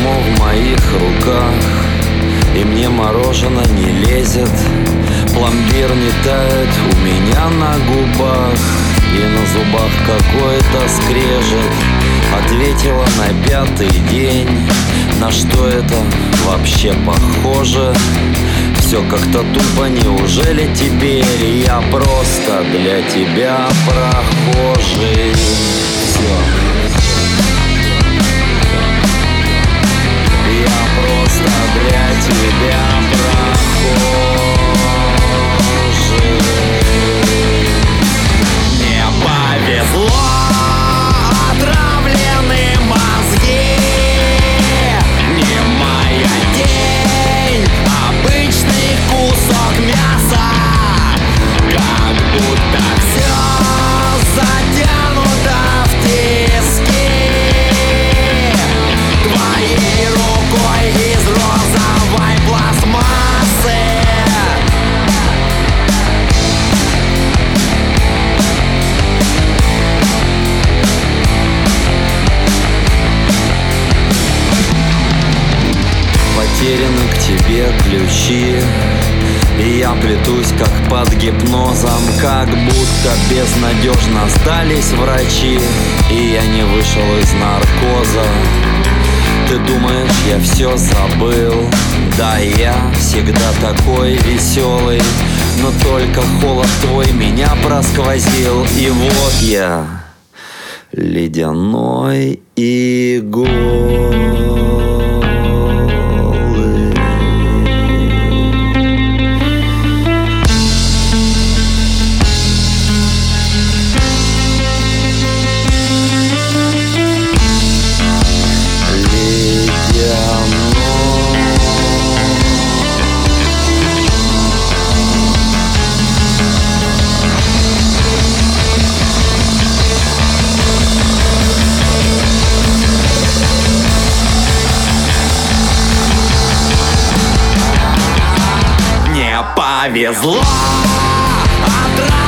письмо в моих руках, и мне мороженое не лезет. Пломбир не тает у меня на губах, и на зубах какой-то скрежет. Ответила на 5-й день. На что это вообще похоже? Все как-то тупо, неужели теперь я просто для тебя прохожий? Все. Я просто для тебя прохожий. Не повезло, отравлены мозги. Не моя день, обычный кусок мяса. Как будто все затянуто в тиски. Твоей рукой из розовой пластмассы. Потеряны к тебе ключи, и я плетусь как под гипнозом. Как будто безнадежно сдались врачи, и я не вышел из наркоза. Ты думаешь, я все забыл? Да, я всегда такой веселый, но только холод твой меня просквозил. И вот я, ледяной и голый. Повезло,